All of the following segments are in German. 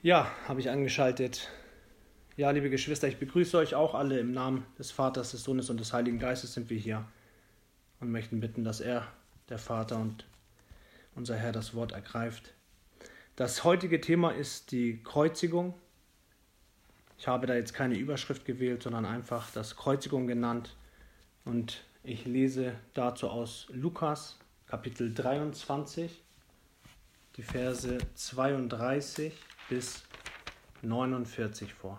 Ja, habe ich angeschaltet. Ja, liebe Geschwister, ich begrüße euch auch alle im Namen des Vaters, des Sohnes und des Heiligen Geistes sind wir hier und möchten bitten, dass er, der Vater und unser Herr, das Wort ergreift. Das heutige Thema ist die Kreuzigung. Ich habe da jetzt keine Überschrift gewählt, sondern einfach das Kreuzigung genannt. Und ich lese dazu aus Lukas, Kapitel 23, die Verse 32 bis 49 vor.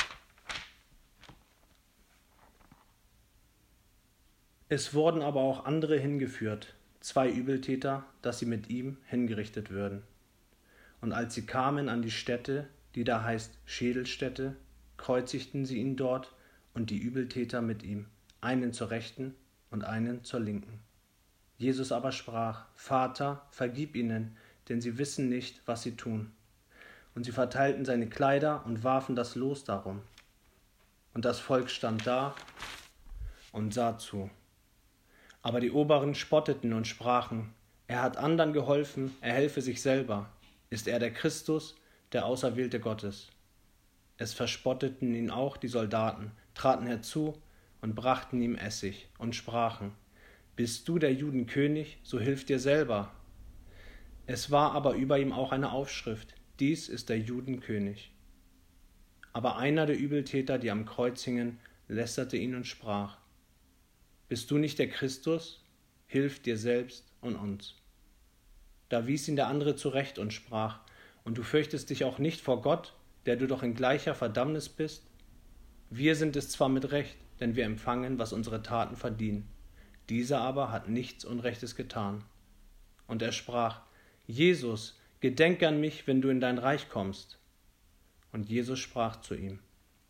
Es wurden aber auch andere hingeführt, 2 Übeltäter, dass sie mit ihm hingerichtet würden. Und als sie kamen an die Stätte, die da heißt Schädelstätte, kreuzigten sie ihn dort und die Übeltäter mit ihm, einen zur Rechten und einen zur Linken. Jesus aber sprach: Vater, vergib ihnen, denn sie wissen nicht, was sie tun. Und sie verteilten seine Kleider und warfen das Los darum. Und das Volk stand da und sah zu. Aber die Oberen spotteten und sprachen: Er hat anderen geholfen, er helfe sich selber. Ist er der Christus, der Auserwählte Gottes? Es verspotteten ihn auch die Soldaten, traten herzu und brachten ihm Essig und sprachen: Bist du der Juden König, so hilf dir selber. Es war aber über ihm auch eine Aufschrift: Dies ist der Juden König. Aber einer der Übeltäter, die am Kreuz hingen, lästerte ihn und sprach: Bist du nicht der Christus? Hilf dir selbst und uns. Da wies ihn der andere zurecht und sprach: Und du fürchtest dich auch nicht vor Gott, der du doch in gleicher Verdammnis bist? Wir sind es zwar mit Recht, denn wir empfangen, was unsere Taten verdienen. Dieser aber hat nichts Unrechtes getan. Und er sprach: Jesus, gedenke an mich, wenn du in dein Reich kommst. Und Jesus sprach zu ihm: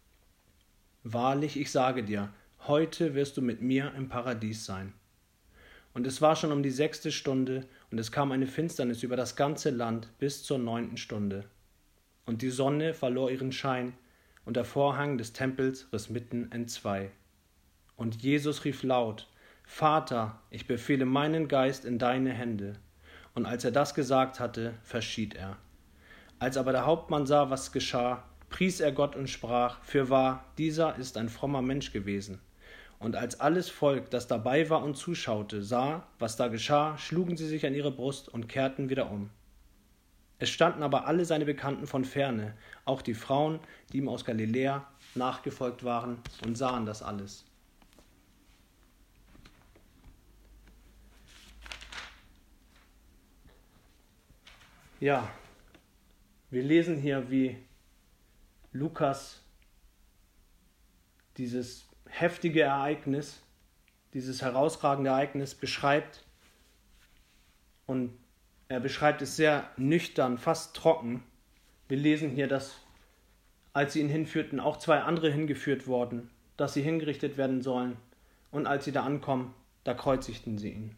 Wahrlich, ich sage dir, heute wirst du mit mir im Paradies sein. Und es war schon um die 6. Stunde, und es kam eine Finsternis über das ganze Land bis zur 9. Stunde. Und die Sonne verlor ihren Schein, und der Vorhang des Tempels riss mitten entzwei. Und Jesus rief laut: Vater, ich befehle meinen Geist in deine Hände. Und als er das gesagt hatte, verschied er. Als aber der Hauptmann sah, was geschah, pries er Gott und sprach: Fürwahr, dieser ist ein frommer Mensch gewesen. Und als alles Volk, das dabei war und zuschaute, sah, was da geschah, schlugen sie sich an ihre Brust und kehrten wieder um. Es standen aber alle seine Bekannten von ferne, auch die Frauen, die ihm aus Galiläa nachgefolgt waren, und sahen das alles. Ja, wir lesen hier, wie Lukas dieses heftige Ereignis, dieses herausragende Ereignis beschreibt, und er beschreibt es sehr nüchtern, fast trocken. Wir lesen hier, dass, als sie ihn hinführten, auch 2 andere hingeführt wurden, dass sie hingerichtet werden sollen, und als sie da ankommen, da kreuzigten sie ihn.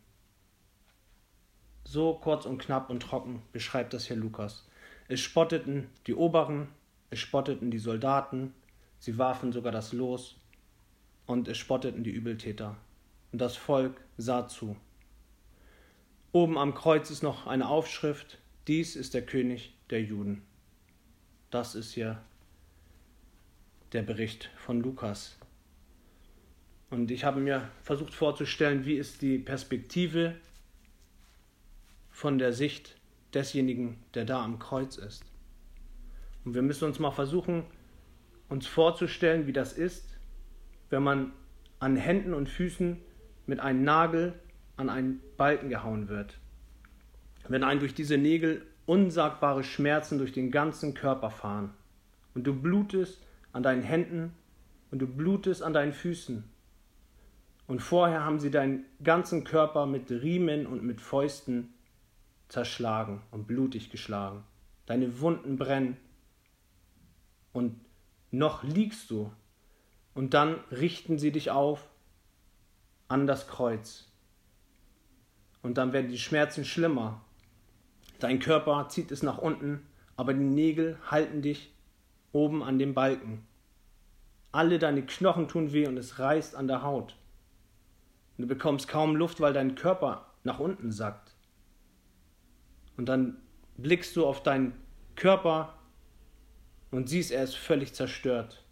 So kurz und knapp und trocken beschreibt das hier Lukas. Es spotteten die Oberen, es spotteten die Soldaten, sie warfen sogar das Los, und es spotteten die Übeltäter. Und das Volk sah zu. Oben am Kreuz ist noch eine Aufschrift: Dies ist der König der Juden. Das ist hier der Bericht von Lukas. Und ich habe mir versucht vorzustellen, wie ist die Perspektive von der Sicht desjenigen, der da am Kreuz ist. Und wir müssen uns mal versuchen, uns vorzustellen, wie das ist, wenn man an Händen und Füßen mit einem Nagel an einen Balken gehauen wird. Wenn einem durch diese Nägel unsagbare Schmerzen durch den ganzen Körper fahren und du blutest an deinen Händen und du blutest an deinen Füßen. Und vorher haben sie deinen ganzen Körper mit Riemen und mit Fäusten zerschlagen und blutig geschlagen. Deine Wunden brennen und noch liegst du. Und dann richten sie dich auf an das Kreuz. Und dann werden die Schmerzen schlimmer. Dein Körper zieht es nach unten, aber die Nägel halten dich oben an dem Balken. Alle deine Knochen tun weh und es reißt an der Haut. Und du bekommst kaum Luft, weil dein Körper nach unten sackt. Und dann blickst du auf deinen Körper und siehst, er ist völlig zerstört.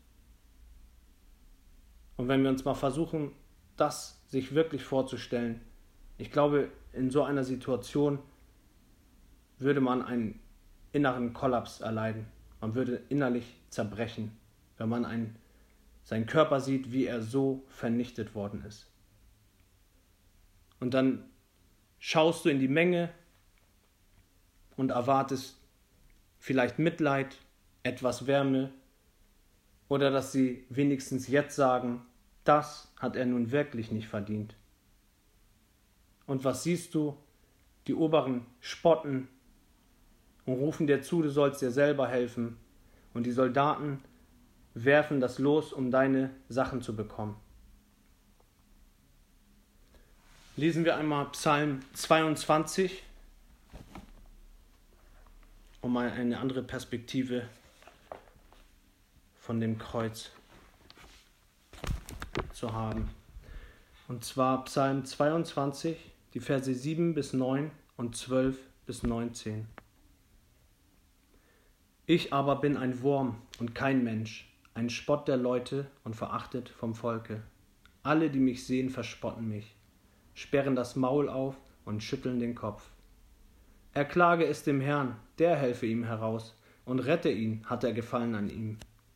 Und wenn wir uns mal versuchen, das sich wirklich vorzustellen, ich glaube, in so einer Situation würde man einen inneren Kollaps erleiden. Man würde innerlich zerbrechen, wenn man seinen Körper sieht, wie er so vernichtet worden ist. Und dann schaust du in die Menge und erwartest vielleicht Mitleid, etwas Wärme oder dass sie wenigstens jetzt sagen, das hat er nun wirklich nicht verdient. Und was siehst du? Die Oberen spotten und rufen dir zu, du sollst dir selber helfen. Und die Soldaten werfen das Los, um deine Sachen zu bekommen. Lesen wir einmal Psalm 22, um mal eine andere Perspektive von dem Kreuz zu haben. Und zwar Psalm 22, die Verse 7 bis 9 und 12 bis 19. Ich aber bin ein Wurm und kein Mensch, ein Spott der Leute und verachtet vom Volke. Alle, die mich sehen, verspotten mich, sperren das Maul auf und schütteln den Kopf. Erklage es dem Herrn, der helfe ihm heraus, und rette ihn, hat er Gefallen an ihm.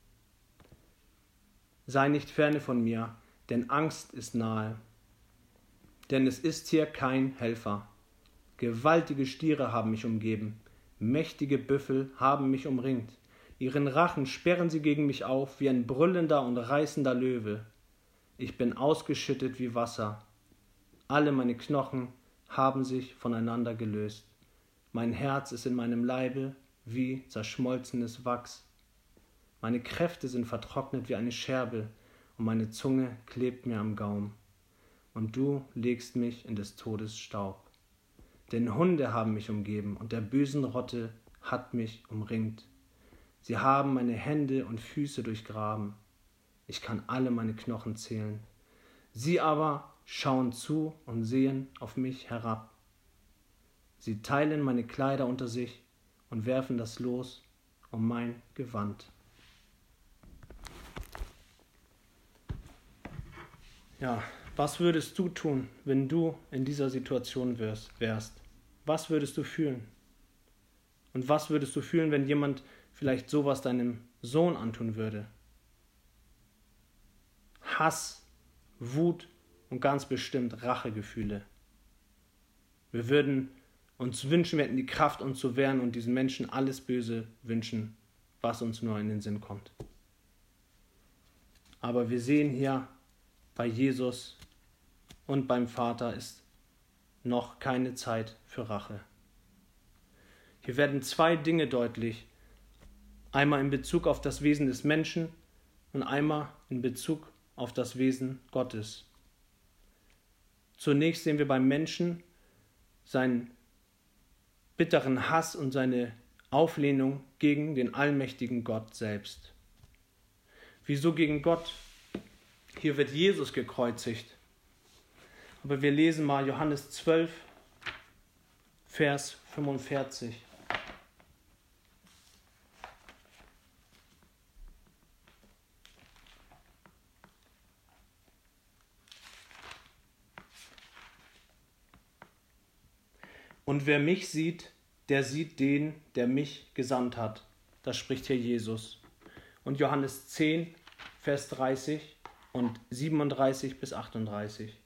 Sei nicht ferne von mir, denn Angst ist nahe. Denn es ist hier kein Helfer. Gewaltige Stiere haben mich umgeben, mächtige Büffel haben mich umringt. Ihren Rachen sperren sie gegen mich auf, wie ein brüllender und reißender Löwe. Ich bin ausgeschüttet wie Wasser. Alle meine Knochen haben sich voneinander gelöst. Mein Herz ist in meinem Leibe wie zerschmolzenes Wachs. Meine Kräfte sind vertrocknet wie eine Scherbe und meine Zunge klebt mir am Gaumen. Und du legst mich in des Todes Staub. Denn Hunde haben mich umgeben und der bösen Rotte hat mich umringt. Sie haben meine Hände und Füße durchgraben. Ich kann alle meine Knochen zählen. Sie aber schauen zu und sehen auf mich herab. Sie teilen meine Kleider unter sich und werfen das Los um mein Gewand. Ja, was würdest du tun, wenn du in dieser Situation wärst? Was würdest du fühlen? Und was würdest du fühlen, wenn jemand vielleicht sowas deinem Sohn antun würde? Hass, Wut und ganz bestimmt Rachegefühle. Wir würden uns wünschen, wir hätten die Kraft, uns zu wehren und diesen Menschen alles Böse wünschen, was uns nur in den Sinn kommt. Aber wir sehen hier, bei Jesus und beim Vater ist noch keine Zeit für Rache. Hier werden zwei Dinge deutlich. Einmal in Bezug auf das Wesen des Menschen und einmal in Bezug auf das Wesen Gottes. Zunächst sehen wir beim Menschen seinen bitteren Hass und seine Auflehnung gegen den allmächtigen Gott selbst. Wieso gegen Gott? Hier wird Jesus gekreuzigt. Aber wir lesen mal Johannes 12, Vers 45. Und wer mich sieht, der sieht den, der mich gesandt hat. Das spricht hier Jesus. Und Johannes 10, Vers 30 und 37 bis 38.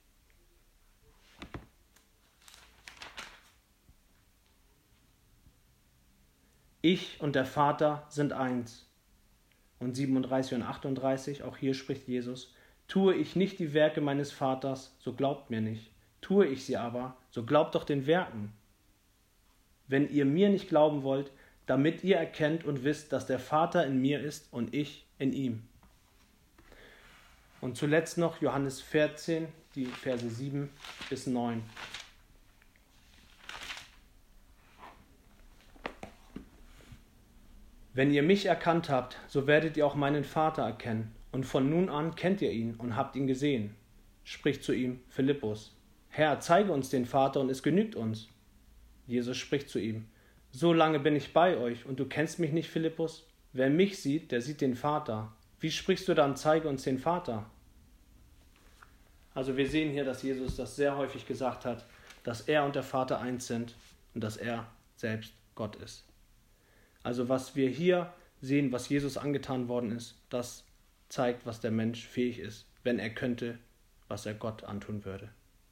Ich und der Vater sind eins. Und 37 und 38, auch hier spricht Jesus, tue ich nicht die Werke meines Vaters, so glaubt mir nicht. Tue ich sie aber, so glaubt doch den Werken. Wenn ihr mir nicht glauben wollt, damit ihr erkennt und wisst, dass der Vater in mir ist und ich in ihm. Und zuletzt noch Johannes 14, die Verse 7 bis 9. Wenn ihr mich erkannt habt, so werdet ihr auch meinen Vater erkennen. Und von nun an kennt ihr ihn und habt ihn gesehen. Spricht zu ihm Philippus: Herr, zeige uns den Vater und es genügt uns. Jesus spricht zu ihm: So lange bin ich bei euch und du kennst mich nicht, Philippus? Wer mich sieht, der sieht den Vater. Wie sprichst du dann, zeige uns den Vater? Also wir sehen hier, dass Jesus das sehr häufig gesagt hat, dass er und der Vater eins sind und dass er selbst Gott ist. Also was wir hier sehen, was Jesus angetan worden ist, das zeigt, was der Mensch fähig ist, wenn er könnte, was er Gott antun würde.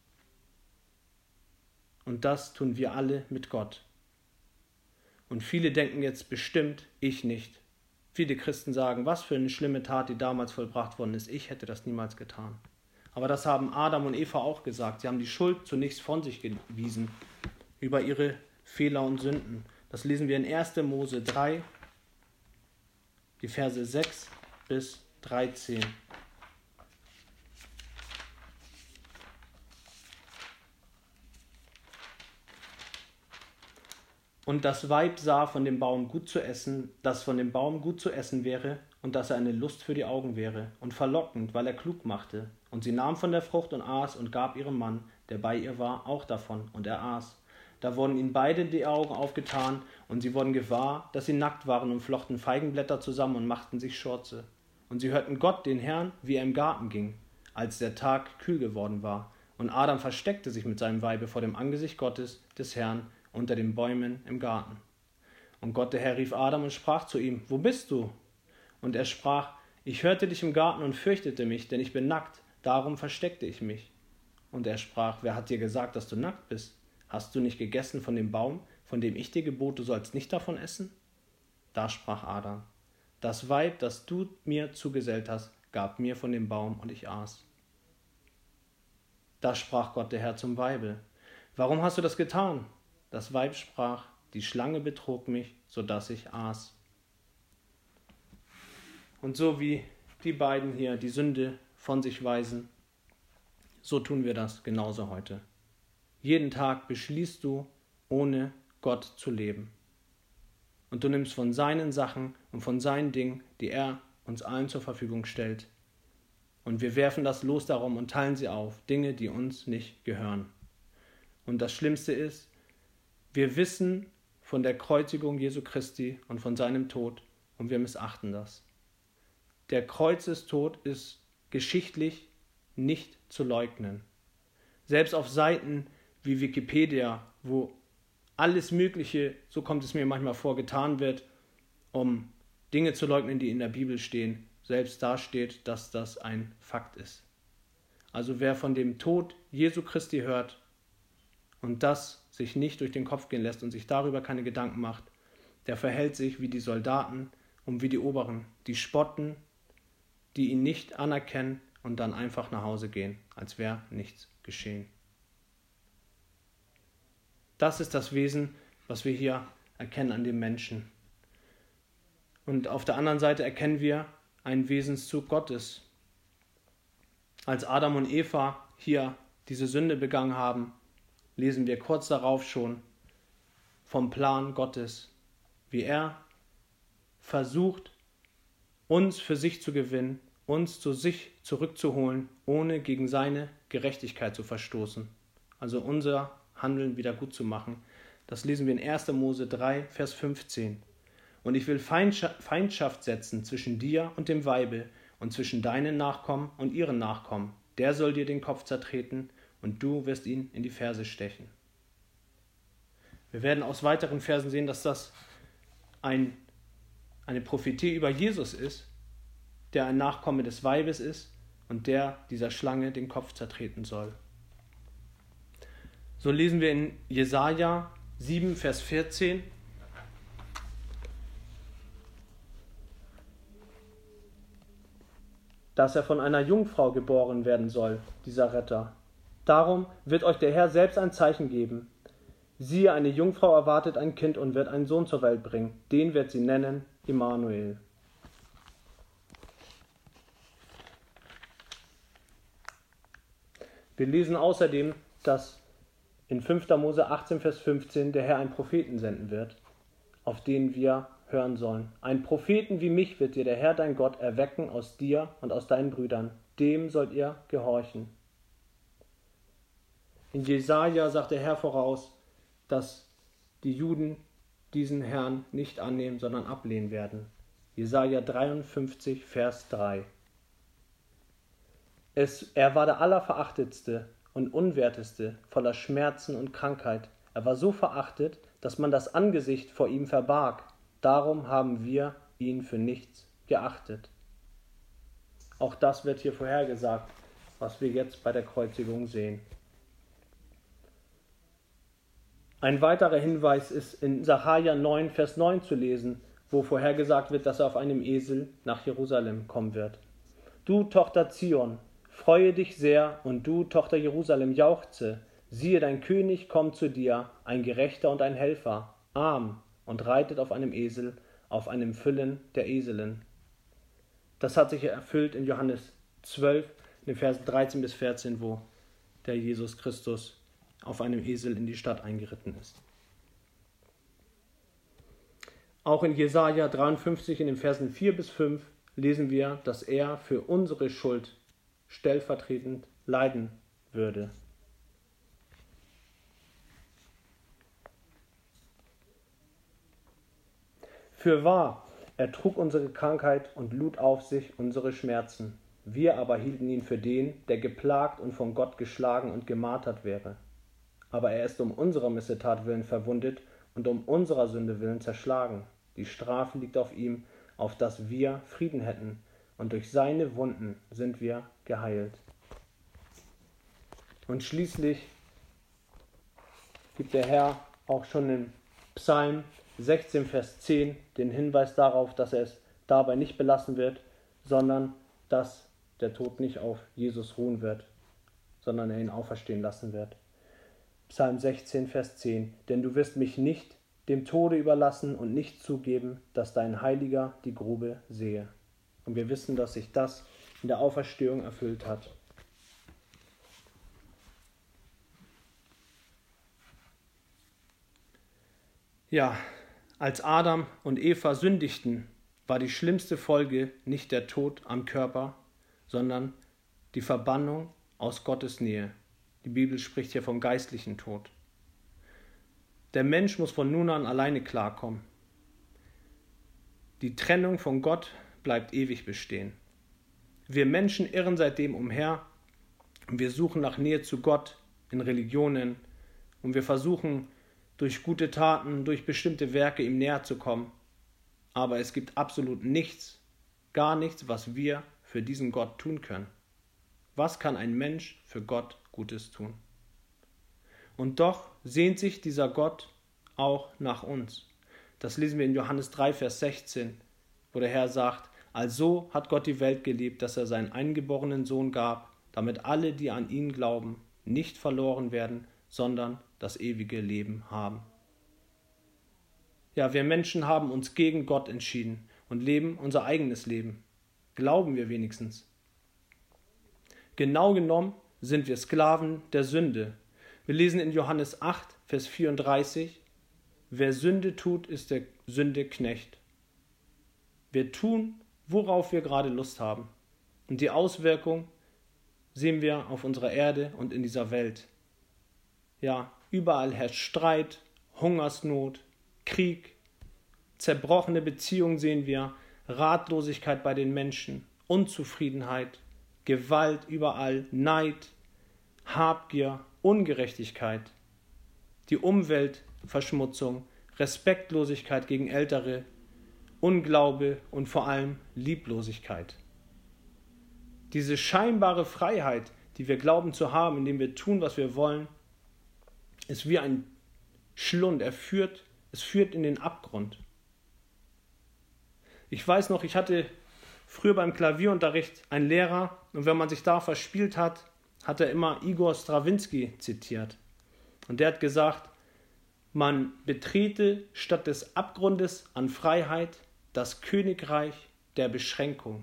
Und das tun wir alle mit Gott. Und viele denken jetzt bestimmt, ich nicht. Viele Christen sagen, was für eine schlimme Tat, die damals vollbracht worden ist. Ich hätte das niemals getan. Aber das haben Adam und Eva auch gesagt. Sie haben die Schuld zunächst von sich gewiesen über ihre Fehler und Sünden. Das lesen wir in 1. Mose 3, die Verse 6 bis 13. Und das Weib sah von dem Baum gut zu essen, dass von dem Baum gut zu essen wäre und dass er eine Lust für die Augen wäre und verlockend, weil er klug machte. Und sie nahm von der Frucht und aß und gab ihrem Mann, der bei ihr war, auch davon, und er aß. Da wurden ihnen beide die Augen aufgetan und sie wurden gewahr, dass sie nackt waren und flochten Feigenblätter zusammen und machten sich Schurze. Und sie hörten Gott, den Herrn, wie er im Garten ging, als der Tag kühl geworden war. Und Adam versteckte sich mit seinem Weibe vor dem Angesicht Gottes, des Herrn, unter den Bäumen im Garten. Und Gott der Herr rief Adam und sprach zu ihm, wo bist du? Und er sprach, ich hörte dich im Garten und fürchtete mich, denn ich bin nackt, darum versteckte ich mich. Und er sprach, wer hat dir gesagt, dass du nackt bist? Hast du nicht gegessen von dem Baum, von dem ich dir gebot, du sollst nicht davon essen? Da sprach Adam, das Weib, das du mir zugesellt hast, gab mir von dem Baum und ich aß. Da sprach Gott der Herr zum Weibe, warum hast du das getan? Das Weib sprach, die Schlange betrog mich, so dass ich aß. Und so wie die beiden hier die Sünde von sich weisen, so tun wir das genauso heute. Jeden Tag beschließt du, ohne Gott zu leben. Und du nimmst von seinen Sachen und von seinen Dingen, die er uns allen zur Verfügung stellt. Und wir werfen das Los darum und teilen sie auf, Dinge, die uns nicht gehören. Und das Schlimmste ist, wir wissen von der Kreuzigung Jesu Christi und von seinem Tod und wir missachten das. Der Kreuzestod ist geschichtlich nicht zu leugnen. Selbst auf Seiten wie Wikipedia, wo alles Mögliche, so kommt es mir manchmal vor, getan wird, um Dinge zu leugnen, die in der Bibel stehen, selbst da steht, dass das ein Fakt ist. Also wer von dem Tod Jesu Christi hört und das sich nicht durch den Kopf gehen lässt und sich darüber keine Gedanken macht, der verhält sich wie die Soldaten und wie die Oberen, die spotten, die ihn nicht anerkennen und dann einfach nach Hause gehen, als wäre nichts geschehen. Das ist das Wesen, was wir hier erkennen an dem Menschen. Und auf der anderen Seite erkennen wir einen Wesenszug Gottes. Als Adam und Eva hier diese Sünde begangen haben, lesen wir kurz darauf schon vom Plan Gottes, wie er versucht, uns für sich zu gewinnen, uns zu sich zurückzuholen, ohne gegen seine Gerechtigkeit zu verstoßen. Also unser Handeln wieder gut zu machen. Das lesen wir in 1. Mose 3, Vers 15. Und ich will Feindschaft setzen zwischen dir und dem Weibe und zwischen deinen Nachkommen und ihren Nachkommen. Der soll dir den Kopf zertreten und du wirst ihn in die Ferse stechen. Wir werden aus weiteren Versen sehen, dass das eine Prophetie über Jesus ist, der ein Nachkomme des Weibes ist und der dieser Schlange den Kopf zertreten soll. So lesen wir in Jesaja 7, Vers 14. Dass er von einer Jungfrau geboren werden soll, dieser Retter. Darum wird euch der Herr selbst ein Zeichen geben. Siehe, eine Jungfrau erwartet ein Kind und wird einen Sohn zur Welt bringen. Den wird sie nennen Immanuel. Wir lesen außerdem, dass in 5. Mose 18, Vers 15 der Herr einen Propheten senden wird, auf den wir hören sollen. Einen Propheten wie mich wird dir der Herr dein Gott erwecken aus dir und aus deinen Brüdern. Dem sollt ihr gehorchen. In Jesaja sagt der Herr voraus, dass die Juden diesen Herrn nicht annehmen, sondern ablehnen werden. Jesaja 53, Vers 3. Er war der Allerverachtetste und Unwerteste, voller Schmerzen und Krankheit. Er war so verachtet, dass man das Angesicht vor ihm verbarg. Darum haben wir ihn für nichts geachtet. Auch das wird hier vorhergesagt, was wir jetzt bei der Kreuzigung sehen. Ein weiterer Hinweis ist in Sacharja 9, Vers 9 zu lesen, wo vorhergesagt wird, dass er auf einem Esel nach Jerusalem kommen wird. Du, Tochter Zion, freue dich sehr, und du, Tochter Jerusalem, jauchze. Siehe, dein König kommt zu dir, ein Gerechter und ein Helfer, arm und reitet auf einem Esel, auf einem Füllen der Eselin. Das hat sich erfüllt in Johannes 12, in den Versen 13 bis 14, wo der Jesus Christus auf einem Esel in die Stadt eingeritten ist. Auch in Jesaja 53, in den Versen 4 bis 5, lesen wir, dass er für unsere Schuld stellvertretend leiden würde. Fürwahr, er trug unsere Krankheit und lud auf sich unsere Schmerzen. Wir aber hielten ihn für den, der geplagt und von Gott geschlagen und gemartert wäre. Aber er ist um unserer Missetat willen verwundet und um unserer Sünde willen zerschlagen. Die Strafe liegt auf ihm, auf dass wir Frieden hätten, und durch seine Wunden sind wir geheilt. Und schließlich gibt der Herr auch schon im Psalm 16, Vers 10 den Hinweis darauf, dass er es dabei nicht belassen wird, sondern dass der Tod nicht auf Jesus ruhen wird, sondern er ihn auferstehen lassen wird. Psalm 16, Vers 10. Denn du wirst mich nicht dem Tode überlassen und nicht zugeben, dass dein Heiliger die Grube sehe. Und wir wissen, dass sich das in der Auferstehung erfüllt hat. Ja, als Adam und Eva sündigten, war die schlimmste Folge nicht der Tod am Körper, sondern die Verbannung aus Gottes Nähe. Die Bibel spricht hier vom geistlichen Tod. Der Mensch muss von nun an alleine klarkommen. Die Trennung von Gott bleibt ewig bestehen. Wir Menschen irren seitdem umher und wir suchen nach Nähe zu Gott in Religionen und wir versuchen durch gute Taten, durch bestimmte Werke ihm näher zu kommen. Aber es gibt absolut nichts, gar nichts, was wir für diesen Gott tun können. Was kann ein Mensch für Gott Gutes tun? Und doch sehnt sich dieser Gott auch nach uns. Das lesen wir in Johannes 3, Vers 16, wo der Herr sagt, also hat Gott die Welt geliebt, dass er seinen eingeborenen Sohn gab, damit alle, die an ihn glauben, nicht verloren werden, sondern das ewige Leben haben. Ja, wir Menschen haben uns gegen Gott entschieden und leben unser eigenes Leben. Glauben wir wenigstens. Genau genommen sind wir Sklaven der Sünde. Wir lesen in Johannes 8, Vers 34, wer Sünde tut, ist der Sünde Knecht. Wir tun, worauf wir gerade Lust haben. Und die Auswirkung sehen wir auf unserer Erde und in dieser Welt. Ja, überall herrscht Streit, Hungersnot, Krieg, zerbrochene Beziehungen sehen wir, Ratlosigkeit bei den Menschen, Unzufriedenheit, Gewalt überall, Neid, Habgier, Ungerechtigkeit, die Umweltverschmutzung, Respektlosigkeit gegen Ältere, Unglaube und vor allem Lieblosigkeit. Diese scheinbare Freiheit, die wir glauben zu haben, indem wir tun, was wir wollen, ist wie ein Schlund. Es führt in den Abgrund. Ich weiß noch, ich hatte früher beim Klavierunterricht einen Lehrer und wenn man sich da verspielt hat, hat er immer Igor Strawinski zitiert. Und der hat gesagt, man betrete statt des Abgrundes an Freiheit das Königreich der Beschränkung.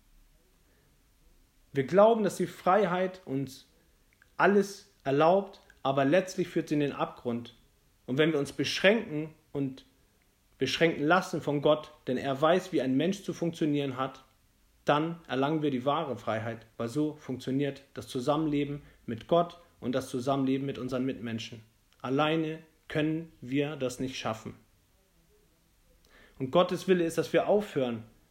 Wir glauben, dass die Freiheit uns alles erlaubt, aber letztlich führt sie in den Abgrund. Und wenn wir uns beschränken und beschränken lassen von Gott, denn er weiß, wie ein Mensch zu funktionieren hat, dann erlangen wir die wahre Freiheit, weil so funktioniert das Zusammenleben mit Gott und das Zusammenleben mit unseren Mitmenschen. Alleine können wir das nicht schaffen. Und Gottes Wille ist, dass wir aufhören,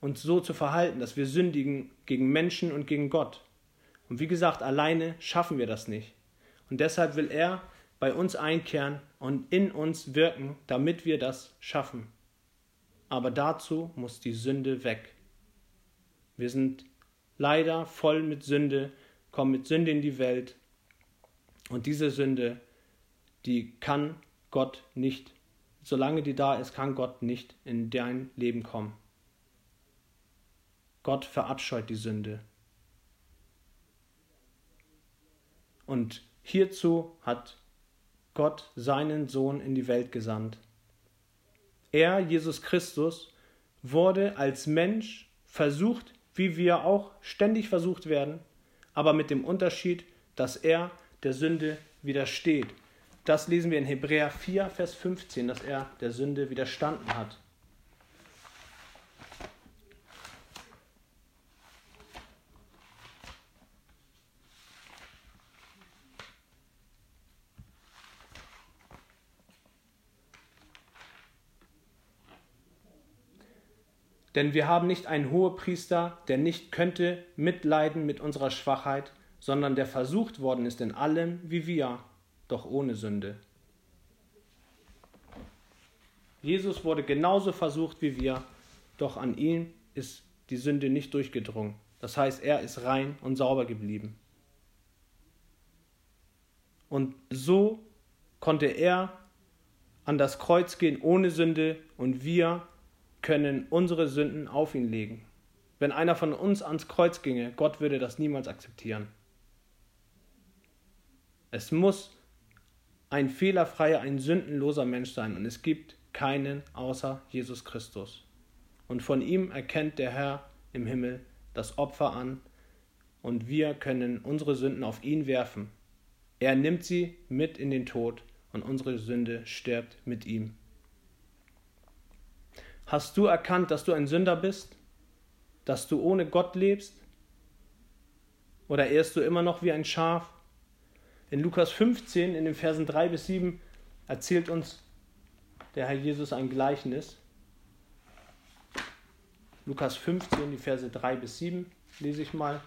uns so zu verhalten, dass wir sündigen gegen Menschen und gegen Gott. Und wie gesagt, alleine schaffen wir das nicht. Und deshalb will er bei uns einkehren und in uns wirken, damit wir das schaffen. Aber dazu muss die Sünde weg. Wir sind leider voll mit Sünde, kommen mit Sünde in die Welt. Und diese Sünde, die kann Gott nicht, solange die da ist, kann Gott nicht in dein Leben kommen. Gott verabscheut die Sünde. Und hierzu hat Gott seinen Sohn in die Welt gesandt. Er, Jesus Christus, wurde als Mensch versucht, wie wir auch ständig versucht werden, aber mit dem Unterschied, dass er der Sünde widersteht. Das lesen wir in Hebräer 4, Vers 15, dass er der Sünde widerstanden hat. Denn wir haben nicht einen Hohepriester, der nicht könnte mitleiden mit unserer Schwachheit, sondern der versucht worden ist in allem wie wir, doch ohne Sünde. Jesus wurde genauso versucht wie wir, doch an ihm ist die Sünde nicht durchgedrungen. Das heißt, er ist rein und sauber geblieben. Und so konnte er an das Kreuz gehen ohne Sünde und wir können unsere Sünden auf ihn legen. Wenn einer von uns ans Kreuz ginge, Gott würde das niemals akzeptieren. Es muss ein fehlerfreier, ein sündenloser Mensch sein und es gibt keinen außer Jesus Christus. Und von ihm erkennt der Herr im Himmel das Opfer an und wir können unsere Sünden auf ihn werfen. Er nimmt sie mit in den Tod und unsere Sünde stirbt mit ihm. Hast du erkannt, dass du ein Sünder bist? Dass du ohne Gott lebst? Oder ehrst du immer noch wie ein Schaf? In Lukas 15, in den Versen 3 bis 7, erzählt uns der Herr Jesus ein Gleichnis. Lukas 15, die Verse 3 bis 7, lese ich mal.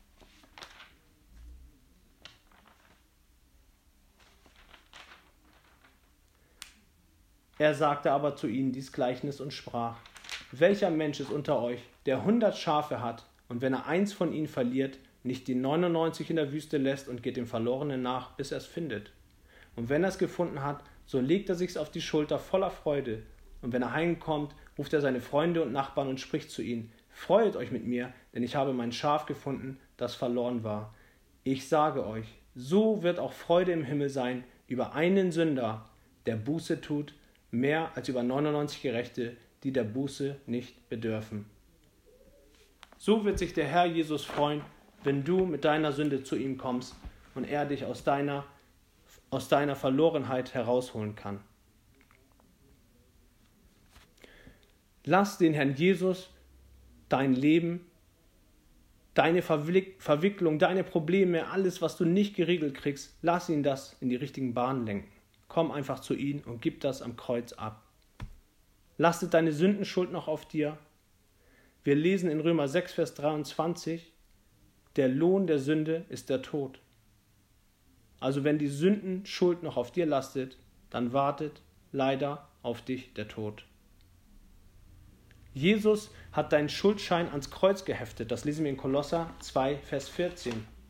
Er sagte aber zu ihnen dies Gleichnis und sprach: Welcher Mensch ist unter euch, der 100 Schafe hat, und wenn er eins von ihnen verliert, nicht die 99 in der Wüste lässt und geht dem Verlorenen nach, bis er es findet? Und wenn er es gefunden hat, so legt er sich's auf die Schulter voller Freude. Und wenn er heimkommt, ruft er seine Freunde und Nachbarn und spricht zu ihnen: Freut euch mit mir, denn ich habe mein Schaf gefunden, das verloren war. Ich sage euch, so wird auch Freude im Himmel sein über einen Sünder, der Buße tut, mehr als über 99 Gerechte, die der Buße nicht bedürfen. So wird sich der Herr Jesus freuen, wenn du mit deiner Sünde zu ihm kommst und er dich aus deiner Verlorenheit herausholen kann. Lass den Herrn Jesus dein Leben, deine Verwicklung, deine Probleme, alles, was du nicht geregelt kriegst, lass ihn das in die richtigen Bahnen lenken. Komm einfach zu ihm und gib das am Kreuz ab. Lastet deine Sündenschuld noch auf dir? Wir lesen in Römer 6, Vers 23, der Lohn der Sünde ist der Tod. Also wenn die Sündenschuld noch auf dir lastet, dann wartet leider auf dich der Tod. Jesus hat deinen Schuldschein ans Kreuz geheftet. Das lesen wir in Kolosser 2, Vers 14.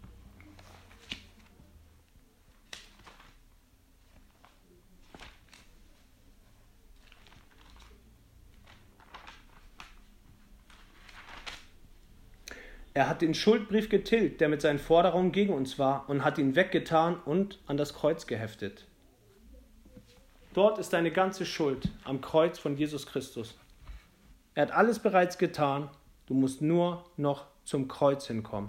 Er hat den Schuldbrief getilgt, der mit seinen Forderungen gegen uns war, und hat ihn weggetan und an das Kreuz geheftet. Dort ist deine ganze Schuld am Kreuz von Jesus Christus. Er hat alles bereits getan, du musst nur noch zum Kreuz hinkommen.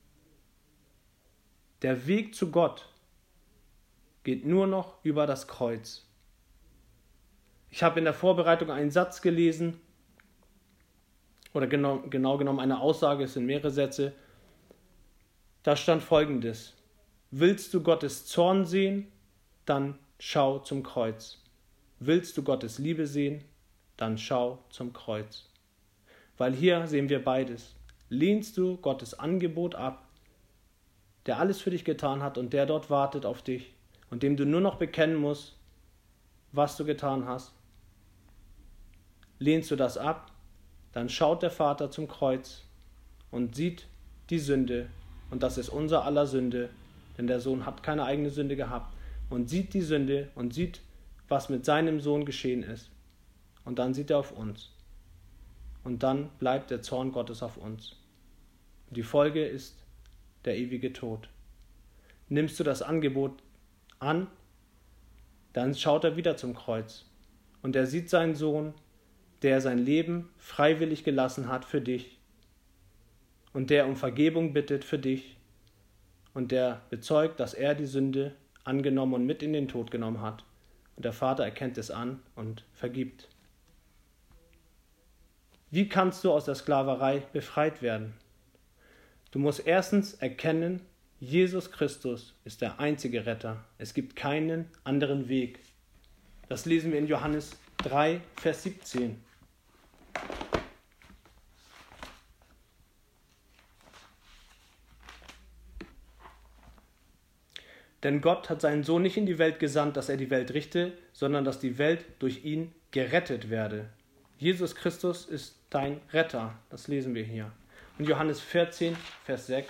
Der Weg zu Gott geht nur noch über das Kreuz. Ich habe in der Vorbereitung einen Satz gelesen, oder genau genommen eine Aussage, es sind mehrere Sätze. Da stand Folgendes: Willst du Gottes Zorn sehen, dann schau zum Kreuz. Willst du Gottes Liebe sehen, dann schau zum Kreuz. Weil hier sehen wir beides. Lehnst du Gottes Angebot ab, der alles für dich getan hat und der dort wartet auf dich und dem du nur noch bekennen musst, was du getan hast? Lehnst du das ab, dann schaut der Vater zum Kreuz und sieht die Sünde, und das ist unser aller Sünde, denn der Sohn hat keine eigene Sünde gehabt, und sieht die Sünde und sieht, was mit seinem Sohn geschehen ist. Und dann sieht er auf uns. Und dann bleibt der Zorn Gottes auf uns. Und die Folge ist der ewige Tod. Nimmst du das Angebot an, dann schaut er wieder zum Kreuz. Und er sieht seinen Sohn, der sein Leben freiwillig gelassen hat für dich. Und der um Vergebung bittet für dich. Und der bezeugt, dass er die Sünde angenommen und mit in den Tod genommen hat. Und der Vater erkennt es an und vergibt. Wie kannst du aus der Sklaverei befreit werden? Du musst erstens erkennen, Jesus Christus ist der einzige Retter. Es gibt keinen anderen Weg. Das lesen wir in Johannes 3, Vers 17. Denn Gott hat seinen Sohn nicht in die Welt gesandt, dass er die Welt richte, sondern dass die Welt durch ihn gerettet werde. Jesus Christus ist dein Retter. Das lesen wir hier. In Johannes 14, Vers 6.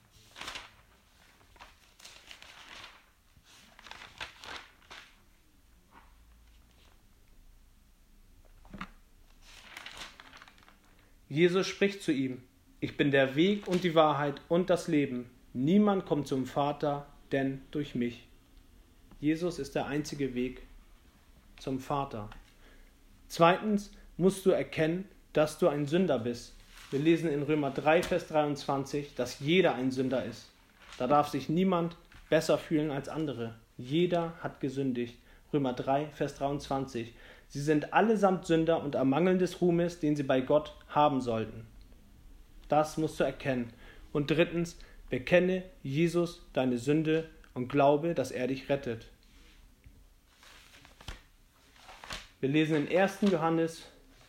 Jesus spricht zu ihm: Ich bin der Weg und die Wahrheit und das Leben. Niemand kommt zum Vater, denn durch mich. Jesus ist der einzige Weg zum Vater. Zweitens musst du erkennen, dass du ein Sünder bist. Wir lesen in Römer 3, Vers 23, dass jeder ein Sünder ist. Da darf sich niemand besser fühlen als andere. Jeder hat gesündigt. Römer 3, Vers 23. Sie sind allesamt Sünder und ermangeln des Ruhmes, den sie bei Gott haben sollten. Das musst du erkennen. Und drittens, bekenne Jesus deine Sünde und glaube, dass er dich rettet. Wir lesen in 1. Johannes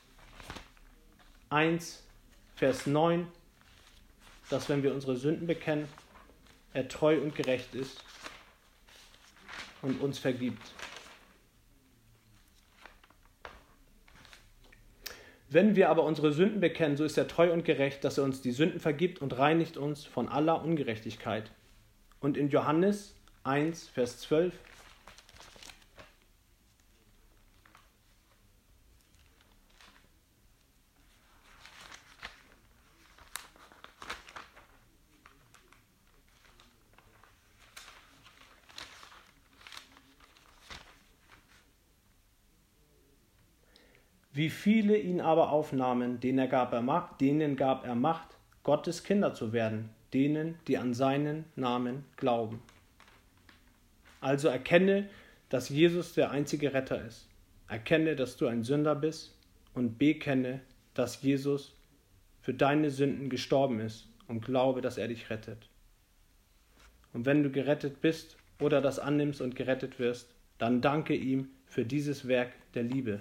1, Vers 9, dass wenn wir unsere Sünden bekennen, er treu und gerecht ist und uns vergibt. Wenn wir aber unsere Sünden bekennen, so ist er treu und gerecht, dass er uns die Sünden vergibt und reinigt uns von aller Ungerechtigkeit. Und in Johannes 1, Vers 12, wie viele ihn aber aufnahmen, denen gab er Macht, Gottes Kinder zu werden, denen, die an seinen Namen glauben. Also erkenne, dass Jesus der einzige Retter ist. Erkenne, dass du ein Sünder bist und bekenne, dass Jesus für deine Sünden gestorben ist und glaube, dass er dich rettet. Und wenn du gerettet bist oder das annimmst und gerettet wirst, dann danke ihm für dieses Werk der Liebe.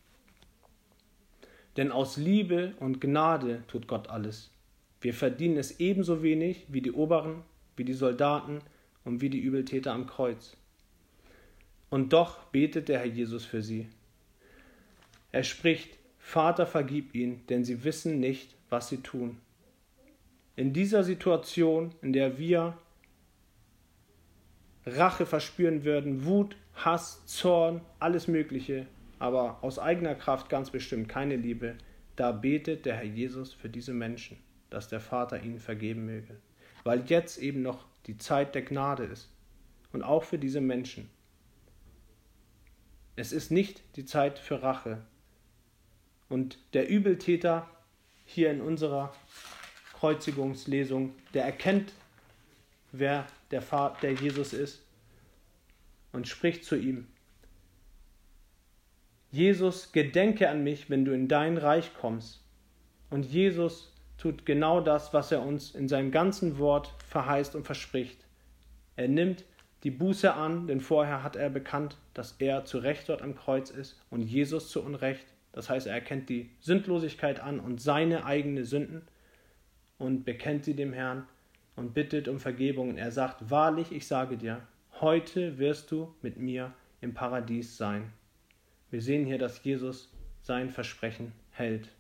Denn aus Liebe und Gnade tut Gott alles. Wir verdienen es ebenso wenig wie die Oberen, wie die Soldaten und wie die Übeltäter am Kreuz. Und doch betet der Herr Jesus für sie. Er spricht: Vater, vergib ihnen, denn sie wissen nicht, was sie tun. In dieser Situation, in der wir Rache verspüren würden, Wut, Hass, Zorn, alles Mögliche, aber aus eigener Kraft ganz bestimmt keine Liebe, da betet der Herr Jesus für diese Menschen, dass der Vater ihnen vergeben möge. Weil jetzt eben noch die Zeit der Gnade ist und auch für diese Menschen. Es ist nicht die Zeit für Rache. Und der Übeltäter hier in unserer Kreuzigungslesung, der erkennt, wer der Jesus ist und spricht zu ihm: Jesus, gedenke an mich, wenn du in dein Reich kommst. Und Jesus tut genau das, was er uns in seinem ganzen Wort verheißt und verspricht. Er nimmt die Buße an, denn vorher hat er bekannt, dass er zu Recht dort am Kreuz ist und Jesus zu Unrecht. Das heißt, er erkennt die Sündlosigkeit an und seine eigenen Sünden und bekennt sie dem Herrn und bittet um Vergebung. Und er sagt, wahrlich, ich sage dir, heute wirst du mit mir im Paradies sein. Wir sehen hier, dass Jesus sein Versprechen hält.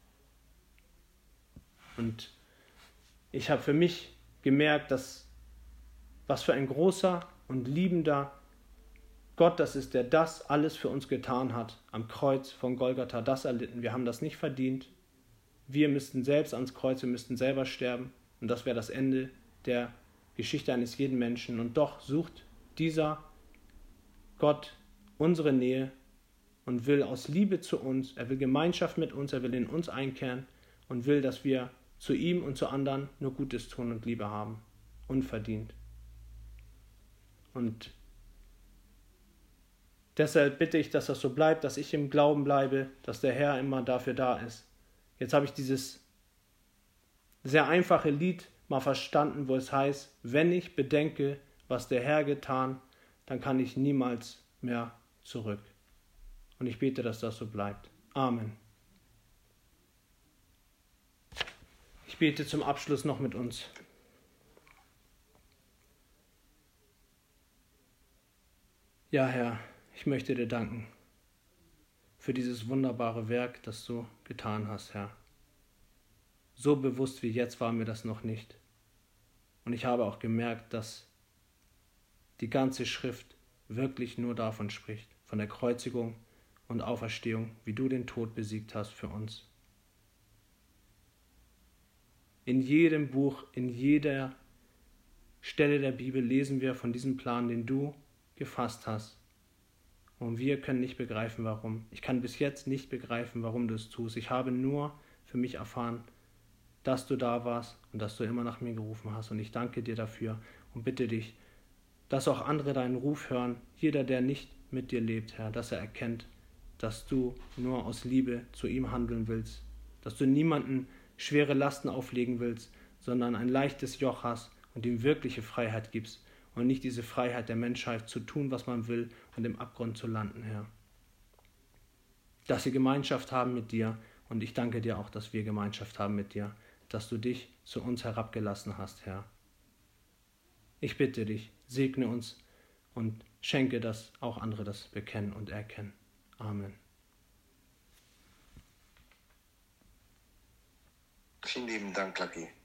Und ich habe für mich gemerkt, dass was für ein großer und liebender Gott das ist, der das alles für uns getan hat, am Kreuz von Golgatha, das erlitten. Wir haben das nicht verdient. Wir müssten selbst ans Kreuz, wir müssten selber sterben. Und das wäre das Ende der Geschichte eines jeden Menschen. Und doch sucht dieser Gott unsere Nähe und will aus Liebe zu uns, er will Gemeinschaft mit uns, er will in uns einkehren und will, dass wir zu ihm und zu anderen nur Gutes tun und Liebe haben, unverdient. Und deshalb bitte ich, dass das so bleibt, dass ich im Glauben bleibe, dass der Herr immer dafür da ist. Jetzt habe ich dieses sehr einfache Lied mal verstanden, wo es heißt, wenn ich bedenke, was der Herr getan, dann kann ich niemals mehr zurück. Und ich bete, dass das so bleibt. Amen. Ich bete zum Abschluss noch mit uns. Ja, Herr, ich möchte dir danken für dieses wunderbare Werk, das du getan hast, Herr. So bewusst wie jetzt war mir das noch nicht. Und ich habe auch gemerkt, dass die ganze Schrift wirklich nur davon spricht, von der Kreuzigung und Auferstehung, wie du den Tod besiegt hast für uns. In jedem Buch, in jeder Stelle der Bibel lesen wir von diesem Plan, den du gefasst hast. Und wir können nicht begreifen, warum. Ich kann bis jetzt nicht begreifen, warum du es tust. Ich habe nur für mich erfahren, dass du da warst und dass du immer nach mir gerufen hast. Und ich danke dir dafür und bitte dich, dass auch andere deinen Ruf hören, jeder, der nicht mit dir lebt, Herr, dass er erkennt, dass du nur aus Liebe zu ihm handeln willst, dass du niemanden schwere Lasten auflegen willst, sondern ein leichtes Joch hast und ihm wirkliche Freiheit gibst und nicht diese Freiheit der Menschheit zu tun, was man will und im Abgrund zu landen, Herr. Dass sie Gemeinschaft haben mit dir und ich danke dir auch, dass wir Gemeinschaft haben mit dir, dass du dich zu uns herabgelassen hast, Herr. Ich bitte dich, segne uns und schenke, dass auch andere das bekennen und erkennen. Amen. Vielen lieben Dank, Lucky.